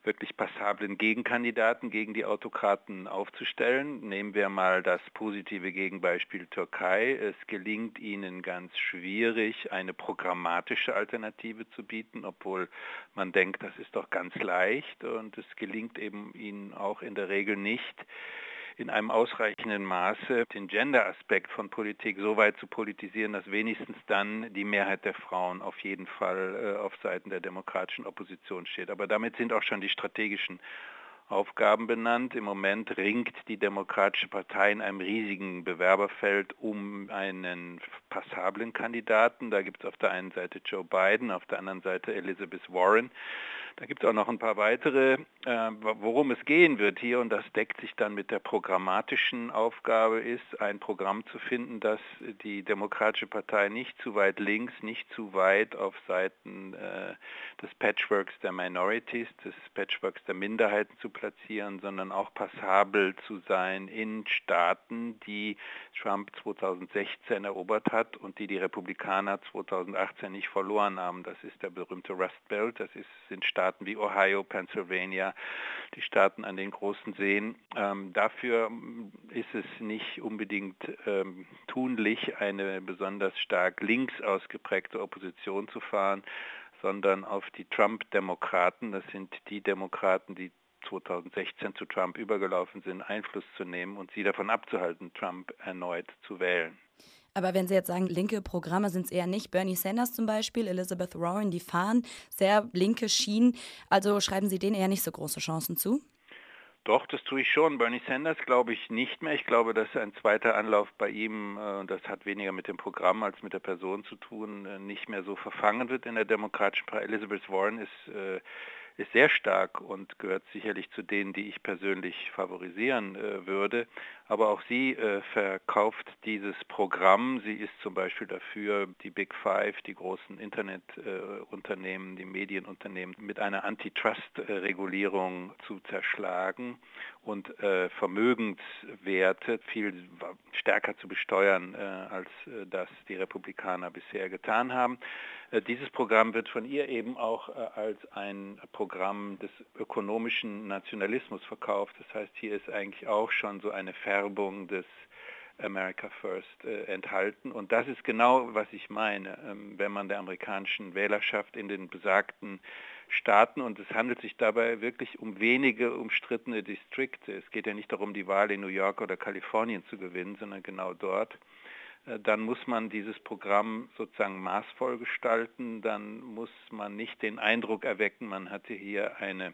wirklich passablen Gegenkandidaten gegen die Autokraten aufzustellen. Nehmen wir mal das positive Gegenbeispiel Türkei. Es gelingt ihnen ganz schwierig, eine programmatische Alternative zu bieten, obwohl man denkt, das ist doch ganz leicht. Und es gelingt eben ihnen auch in der Regel nicht, in einem ausreichenden Maße den Gender-Aspekt von Politik so weit zu politisieren, dass wenigstens dann die Mehrheit der Frauen auf jeden Fall äh, auf Seiten der demokratischen Opposition steht. Aber damit sind auch schon die strategischen Aufgaben benannt. Im Moment ringt die Demokratische Partei in einem riesigen Bewerberfeld um einen passablen Kandidaten. Da gibt es auf der einen Seite Joe Biden, auf der anderen Seite Elizabeth Warren. Da gibt es auch noch ein paar weitere, äh, worum es gehen wird hier, und das deckt sich dann mit der programmatischen Aufgabe, ist ein Programm zu finden, das die Demokratische Partei nicht zu weit links, nicht zu weit auf Seiten äh, des Patchworks der Minorities, des Patchworks der Minderheiten zu platzieren, sondern auch passabel zu sein in Staaten, die Trump zweitausendsechzehn erobert hat und die die Republikaner zweitausendachtzehn nicht verloren haben. Das ist der berühmte Rust Belt, das ist, sind Staaten wie Ohio, Pennsylvania, die Staaten an den großen Seen. Ähm, dafür ist es nicht unbedingt ähm, tunlich, eine besonders stark links ausgeprägte Opposition zu fahren, sondern auf die Trump-Demokraten, das sind die Demokraten, die zweitausendsechzehn zu Trump übergelaufen sind, Einfluss zu nehmen und sie davon abzuhalten, Trump erneut zu wählen. Aber wenn Sie jetzt sagen, linke Programme sind es eher nicht. Bernie Sanders zum Beispiel, Elizabeth Warren, die fahren sehr linke Schienen. Also schreiben Sie denen eher nicht so große Chancen zu? Doch, das tue ich schon. Bernie Sanders glaube ich nicht mehr. Ich glaube, dass ein zweiter Anlauf bei ihm, und das hat weniger mit dem Programm als mit der Person zu tun, nicht mehr so verfangen wird in der Demokratischen Partei. Elizabeth Warren ist äh, ist sehr stark und gehört sicherlich zu denen, die ich persönlich favorisieren äh, würde. Aber auch sie äh, verkauft dieses Programm. Sie ist zum Beispiel dafür, die Big Five, die großen Internetunternehmen, äh, die Medienunternehmen mit einer Antitrust-Regulierung zu zerschlagen und äh, Vermögenswerte viel stärker zu besteuern, äh, als äh, das die Republikaner bisher getan haben. Äh, dieses Programm wird von ihr eben auch äh, als ein Programm des ökonomischen Nationalismus verkauft. Das heißt, hier ist eigentlich auch schon so eine Färbung des America First äh, enthalten. Und das ist genau, was ich meine, ähm, wenn man der amerikanischen Wählerschaft in den besagten Staaten, und es handelt sich dabei wirklich um wenige umstrittene Distrikte. Es geht ja nicht darum, die Wahl in New York oder Kalifornien zu gewinnen, sondern genau dort. Äh, dann muss man dieses Programm sozusagen maßvoll gestalten. Dann muss man nicht den Eindruck erwecken, man hatte hier eine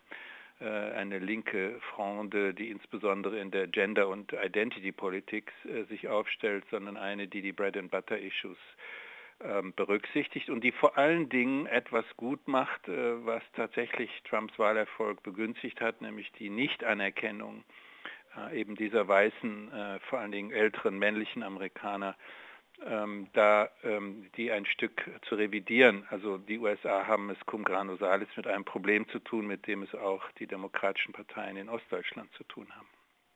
eine linke Fronde, die insbesondere in der Gender- und Identity-Politik äh, sich aufstellt, sondern eine, die die Bread-and-Butter-Issues ähm, berücksichtigt und die vor allen Dingen etwas gut macht, äh, was tatsächlich Trumps Wahlerfolg begünstigt hat, nämlich die Nichtanerkennung äh, eben dieser weißen, äh, vor allen Dingen älteren männlichen Amerikaner, Ähm, da ähm, die ein Stück zu revidieren. Also die U S A haben es cum grano salis mit einem Problem zu tun, mit dem es auch die demokratischen Parteien in Ostdeutschland zu tun haben.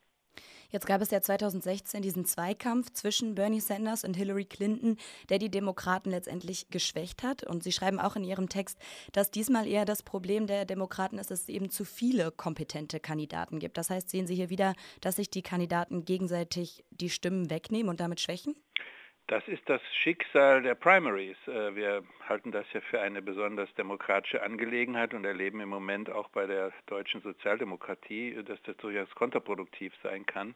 Jetzt gab es ja zweitausendsechzehn diesen Zweikampf zwischen Bernie Sanders und Hillary Clinton, der die Demokraten letztendlich geschwächt hat. Und Sie schreiben auch in Ihrem Text, dass diesmal eher das Problem der Demokraten ist, dass es eben zu viele kompetente Kandidaten gibt. Das heißt, sehen Sie hier wieder, dass sich die Kandidaten gegenseitig die Stimmen wegnehmen und damit schwächen? Das ist das Schicksal der Primaries. Wir halten das ja für eine besonders demokratische Angelegenheit und erleben im Moment auch bei der deutschen Sozialdemokratie, dass das durchaus kontraproduktiv sein kann,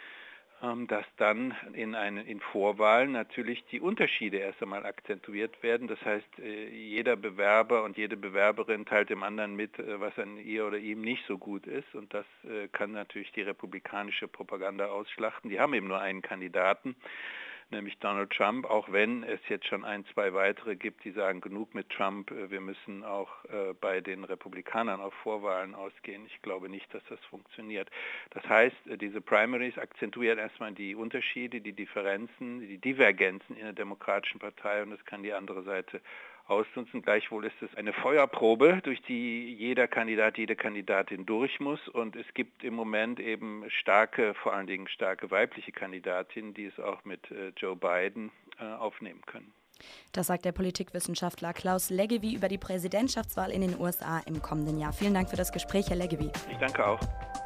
dass dann in, eine, in Vorwahlen natürlich die Unterschiede erst einmal akzentuiert werden. Das heißt, jeder Bewerber und jede Bewerberin teilt dem anderen mit, was an ihr oder ihm nicht so gut ist. Und das kann natürlich die republikanische Propaganda ausschlachten. Die haben eben nur einen Kandidaten, nämlich Donald Trump, auch wenn es jetzt schon ein, zwei weitere gibt, die sagen, genug mit Trump, wir müssen auch äh, bei den Republikanern auf Vorwahlen ausgehen. Ich glaube nicht, dass das funktioniert. Das heißt, diese Primaries akzentuieren erstmal die Unterschiede, die Differenzen, die Divergenzen in der Demokratischen Partei, und das kann die andere Seite ausnutzen. Gleichwohl ist es eine Feuerprobe, durch die jeder Kandidat, jede Kandidatin durch muss, und es gibt im Moment eben starke, vor allen Dingen starke weibliche Kandidatinnen, die es auch mit äh, Joe Biden äh, aufnehmen können. Das sagt der Politikwissenschaftler Klaus Leggevi über die Präsidentschaftswahl in den U S A im kommenden Jahr. Vielen Dank für das Gespräch, Herr Leggevi. Ich danke auch.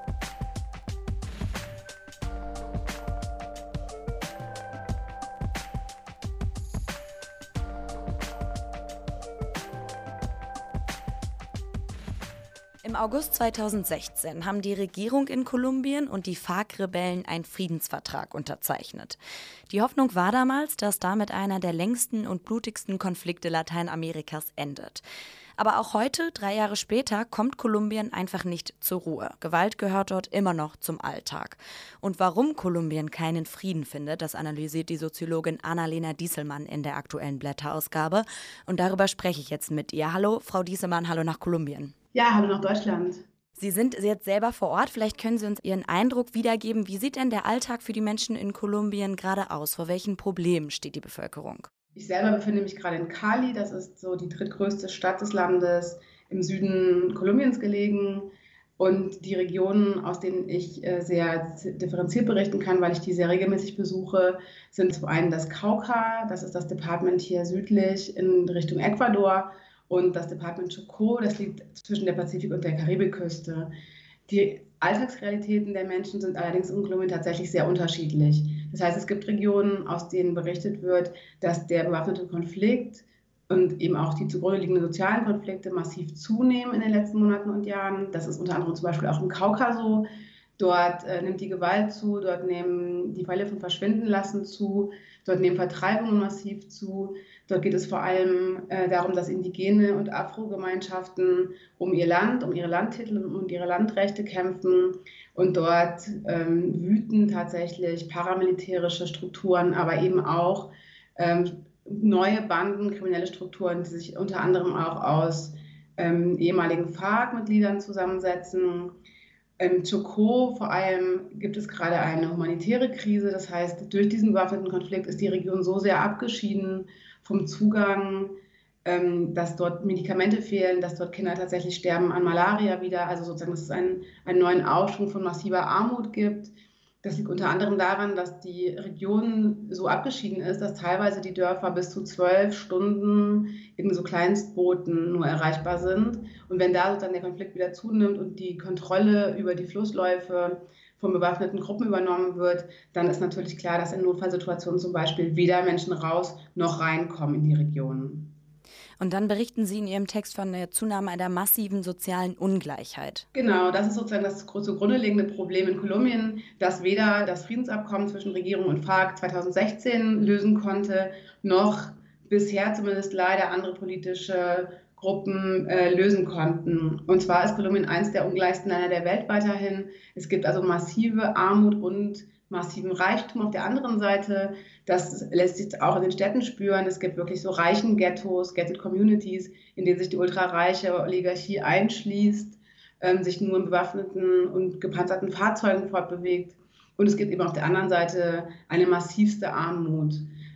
Im August zweitausendsechzehn haben die Regierung in Kolumbien und die FARC-Rebellen einen Friedensvertrag unterzeichnet. Die Hoffnung war damals, dass damit einer der längsten und blutigsten Konflikte Lateinamerikas endet. Aber auch heute, drei Jahre später, kommt Kolumbien einfach nicht zur Ruhe. Gewalt gehört dort immer noch zum Alltag. Und warum Kolumbien keinen Frieden findet, das analysiert die Soziologin Annalena Dieselmann in der aktuellen Blätter-Ausgabe. Und darüber spreche ich jetzt mit ihr. Hallo, Frau Dieselmann, hallo nach Kolumbien. Ja, hallo nach Deutschland. Sie sind jetzt selber vor Ort. Vielleicht können Sie uns Ihren Eindruck wiedergeben. Wie sieht denn der Alltag für die Menschen in Kolumbien gerade aus? Vor welchen Problemen steht die Bevölkerung? Ich selber befinde mich gerade in Cali. Das ist so die drittgrößte Stadt des Landes, im Süden Kolumbiens gelegen. Und die Regionen, aus denen ich sehr differenziert berichten kann, weil ich die sehr regelmäßig besuche, sind zum einen das Cauca, das ist das Departement hier südlich in Richtung Ecuador, und das Departement Chocó, das liegt zwischen der Pazifik- und der Karibikküste. Die Alltagsrealitäten der Menschen sind allerdings in Kolumbien tatsächlich sehr unterschiedlich. Das heißt, es gibt Regionen, aus denen berichtet wird, dass der bewaffnete Konflikt und eben auch die zugrunde liegenden sozialen Konflikte massiv zunehmen in den letzten Monaten und Jahren. Das ist unter anderem zum Beispiel auch im Cauca so. Dort äh, nimmt die Gewalt zu, dort nehmen die Fälle von Verschwindenlassen zu, dort nehmen Vertreibungen massiv zu. Dort geht es vor allem äh, darum, dass indigene und Afro-Gemeinschaften um ihr Land, um ihre Landtitel und um ihre Landrechte kämpfen. Und dort ähm, wüten tatsächlich paramilitärische Strukturen, aber eben auch ähm, neue Banden, kriminelle Strukturen, die sich unter anderem auch aus ähm, ehemaligen FARC-Mitgliedern zusammensetzen. Im Chocó vor allem gibt es gerade eine humanitäre Krise. Das heißt, durch diesen bewaffneten Konflikt ist die Region so sehr abgeschieden vom Zugang, ähm, dass dort Medikamente fehlen, dass dort Kinder tatsächlich sterben an Malaria wieder. Also sozusagen, dass es einen, einen neuen Aufschwung von massiver Armut gibt. Das liegt unter anderem daran, dass die Region so abgeschieden ist, dass teilweise die Dörfer bis zu zwölf Stunden in so Kleinstbooten nur erreichbar sind. Und wenn da sozusagen der Konflikt wieder zunimmt und die Kontrolle über die Flussläufe von bewaffneten Gruppen übernommen wird, dann ist natürlich klar, dass in Notfallsituationen zum Beispiel weder Menschen raus noch reinkommen in die Region. Und dann berichten Sie in Ihrem Text von der Zunahme einer massiven sozialen Ungleichheit. Genau, das ist sozusagen das zugrunde liegende Problem in Kolumbien, dass weder das Friedensabkommen zwischen Regierung und FARC zweitausendsechzehn lösen konnte, noch bisher zumindest leider andere politische Gruppen äh, lösen konnten. Und zwar ist Kolumbien eines der ungleichsten Länder der Welt weiterhin. Es gibt also massive Armut und massiven Reichtum auf der anderen Seite. Das lässt sich auch in den Städten spüren. Es gibt wirklich so reichen Ghettos, Gated Communities, in denen sich die ultrareiche Oligarchie einschließt, ähm, sich nur in bewaffneten und gepanzerten Fahrzeugen fortbewegt. Und es gibt eben auf der anderen Seite eine massivste Armut.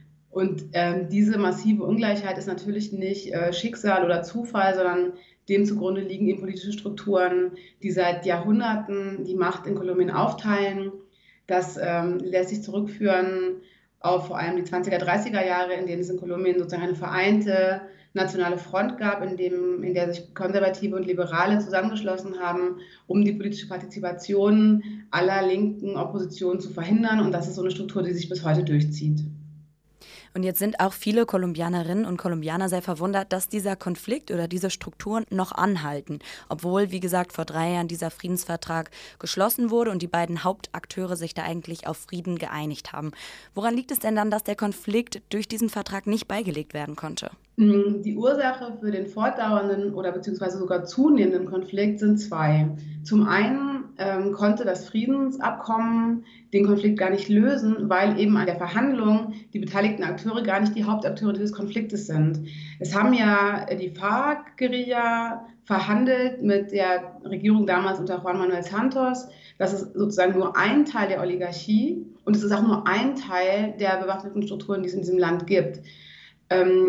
Und ähm, diese massive Ungleichheit ist natürlich nicht äh, Schicksal oder Zufall, sondern dem zugrunde liegen eben politische Strukturen, die seit Jahrhunderten die Macht in Kolumbien aufteilen. Das ähm, lässt sich zurückführen auf vor allem die zwanziger, dreißiger Jahre, in denen es in Kolumbien sozusagen eine vereinte nationale Front gab, in, dem, in der sich Konservative und Liberale zusammengeschlossen haben, um die politische Partizipation aller linken Oppositionen zu verhindern. Und das ist so eine Struktur, die sich bis heute durchzieht. Und jetzt sind auch viele Kolumbianerinnen und Kolumbianer sehr verwundert, dass dieser Konflikt oder diese Strukturen noch anhalten. Obwohl, wie gesagt, vor drei Jahren dieser Friedensvertrag geschlossen wurde und die beiden Hauptakteure sich da eigentlich auf Frieden geeinigt haben. Woran liegt es denn dann, dass der Konflikt durch diesen Vertrag nicht beigelegt werden konnte? Die Ursache für den fortdauernden oder beziehungsweise sogar zunehmenden Konflikt sind zwei. Zum einen ähm, konnte das Friedensabkommen den Konflikt gar nicht lösen, weil eben an der Verhandlung die beteiligten Akteure gar nicht die Hauptakteure dieses Konfliktes sind. Es haben ja die FARC-Guerilla verhandelt mit der Regierung damals unter Juan Manuel Santos. Das ist sozusagen nur ein Teil der Oligarchie und es ist auch nur ein Teil der bewaffneten Strukturen, die es in diesem Land gibt. Ähm,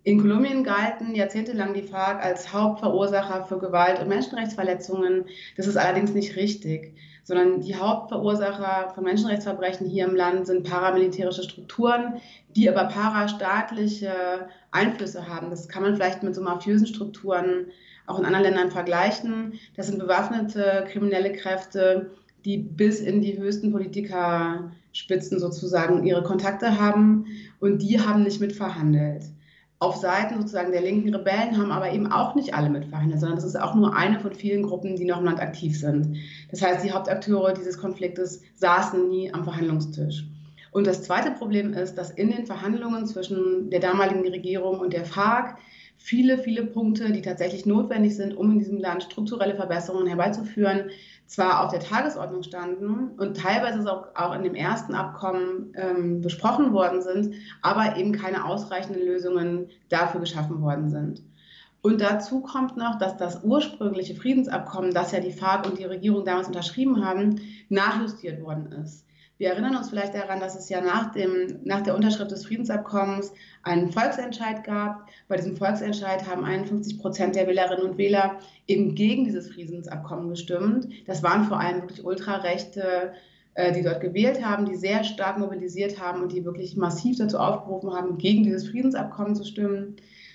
In Kolumbien galten jahrzehntelang die FARC als Hauptverursacher für Gewalt- und Menschenrechtsverletzungen. Das ist allerdings nicht richtig, sondern die Hauptverursacher von Menschenrechtsverbrechen hier im Land sind paramilitärische Strukturen, die aber parastaatliche Einflüsse haben. Das kann man vielleicht mit so mafiösen Strukturen auch in anderen Ländern vergleichen. Das sind bewaffnete kriminelle Kräfte, die bis in die höchsten Politikerspitzen sozusagen ihre Kontakte haben, und die haben nicht mitverhandelt. Auf Seiten sozusagen der linken Rebellen haben aber eben auch nicht alle mitverhandelt, sondern das ist auch nur eine von vielen Gruppen, die noch im Land aktiv sind. Das heißt, die Hauptakteure dieses Konfliktes saßen nie am Verhandlungstisch. Und das zweite Problem ist, dass in den Verhandlungen zwischen der damaligen Regierung und der FARC viele, viele Punkte, die tatsächlich notwendig sind, um in diesem Land strukturelle Verbesserungen herbeizuführen, zwar auf der Tagesordnung standen und teilweise auch, auch in dem ersten Abkommen ähm, besprochen worden sind, aber eben keine ausreichenden Lösungen dafür geschaffen worden sind. Und dazu kommt noch, dass das ursprüngliche Friedensabkommen, das ja die FARC und die Regierung damals unterschrieben haben, nachjustiert worden ist. Wir erinnern uns vielleicht daran, dass es ja nach, dem, nach der Unterschrift des Friedensabkommens einen Volksentscheid gab. Bei diesem Volksentscheid haben einundfünfzig Prozent der Wählerinnen und Wähler eben gegen dieses Friedensabkommen gestimmt. Das waren vor allem wirklich Ultrarechte, äh, die dort gewählt haben, die sehr stark mobilisiert haben und die wirklich massiv dazu aufgerufen haben, gegen dieses Friedensabkommen zu stimmen.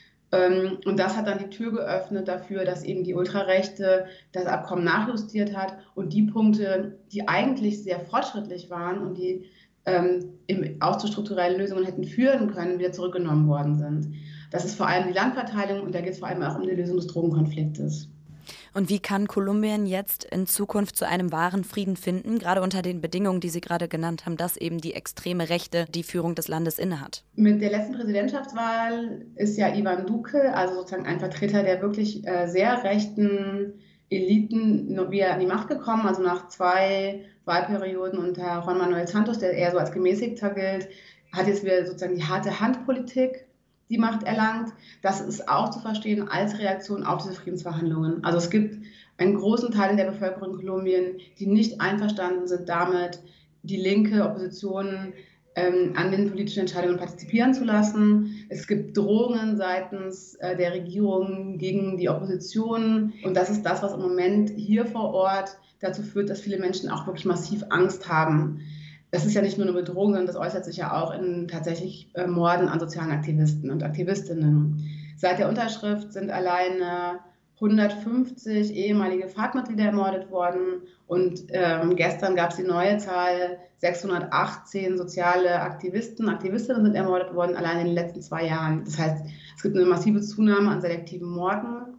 Und das hat dann die Tür geöffnet dafür, dass eben die Ultrarechte das Abkommen nachjustiert hat und die Punkte, die eigentlich sehr fortschrittlich waren und die ähm, auch zu strukturellen Lösungen hätten führen können, wieder zurückgenommen worden sind. Das ist vor allem die Landverteilung und da geht es vor allem auch um die Lösung des Drogenkonfliktes. Und wie kann Kolumbien jetzt in Zukunft zu einem wahren Frieden finden, gerade unter den Bedingungen, die Sie gerade genannt haben, dass eben die extreme Rechte die Führung des Landes innehat? Mit der letzten Präsidentschaftswahl ist ja Ivan Duque, also sozusagen ein Vertreter der wirklich äh, sehr rechten Eliten, wieder an die Macht gekommen, also nach zwei Wahlperioden unter Juan Manuel Santos, der eher so als gemäßigter gilt, hat jetzt wieder sozusagen die harte Handpolitik die Macht erlangt. Das ist auch zu verstehen als Reaktion auf diese Friedensverhandlungen. Also es gibt einen großen Teil in der Bevölkerung in Kolumbien, die nicht einverstanden sind damit, die linke Opposition ähm, an den politischen Entscheidungen partizipieren zu lassen. Es gibt Drohungen seitens äh, der Regierung gegen die Opposition. Und das ist das, was im Moment hier vor Ort dazu führt, dass viele Menschen auch wirklich massiv Angst haben. Das ist ja nicht nur eine Bedrohung, sondern das äußert sich ja auch in tatsächlich äh, Morden an sozialen Aktivisten und Aktivistinnen. Seit der Unterschrift sind alleine hundertfünfzig ehemalige FARC-Mitglieder ermordet worden und ähm, gestern gab es die neue Zahl, sechshundertachtzehn soziale Aktivisten, Aktivistinnen sind ermordet worden, allein in den letzten zwei Jahren. Das heißt, es gibt eine massive Zunahme an selektiven Morden.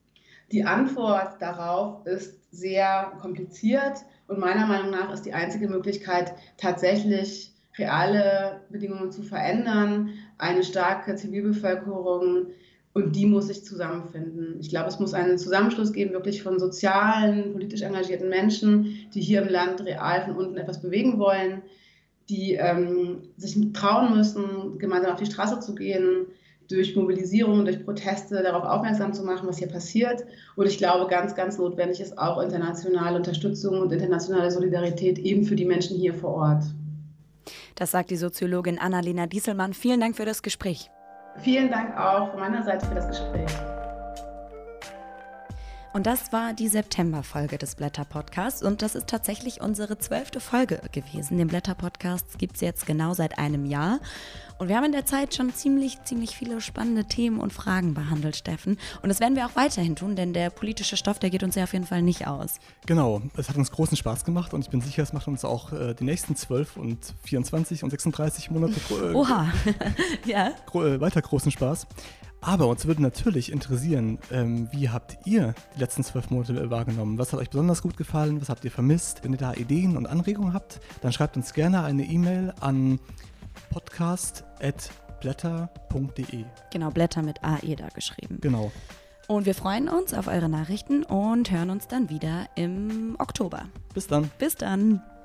Die Antwort darauf ist sehr kompliziert und meiner Meinung nach ist die einzige Möglichkeit, tatsächlich reale Bedingungen zu verändern, eine starke Zivilbevölkerung, und die muss sich zusammenfinden. Ich glaube, es muss einen Zusammenschluss geben, wirklich von sozialen, politisch engagierten Menschen, die hier im Land real von unten etwas bewegen wollen, die ähm, sich trauen müssen, gemeinsam auf die Straße zu gehen, durch Mobilisierung, durch Proteste darauf aufmerksam zu machen, was hier passiert. Und ich glaube, ganz, ganz notwendig ist auch internationale Unterstützung und internationale Solidarität eben für die Menschen hier vor Ort. Das sagt die Soziologin Annalena Dieselmann. Vielen Dank für das Gespräch. Vielen Dank auch von meiner Seite für das Gespräch. Und das war die September-Folge des Blätter-Podcasts und das ist tatsächlich unsere zwölfte Folge gewesen. Den Blätter-Podcast gibt es jetzt genau seit einem Jahr und wir haben in der Zeit schon ziemlich, ziemlich viele spannende Themen und Fragen behandelt, Steffen. Und das werden wir auch weiterhin tun, denn der politische Stoff, der geht uns ja auf jeden Fall nicht aus. Genau, es hat uns großen Spaß gemacht und ich bin sicher, es macht uns auch äh, die nächsten zwölf und vierundzwanzig und sechsunddreißig Monate äh, Oha. ja. gro- äh, weiter großen Spaß. Aber uns würde natürlich interessieren, ähm, wie habt ihr die letzten zwölf Monate wahrgenommen? Was hat euch besonders gut gefallen? Was habt ihr vermisst? Wenn ihr da Ideen und Anregungen habt, dann schreibt uns gerne eine E-Mail an podcast at blätter punkt de. Genau, Blätter mit A E da geschrieben. Genau. Und wir freuen uns auf eure Nachrichten und hören uns dann wieder im Oktober. Bis dann. Bis dann.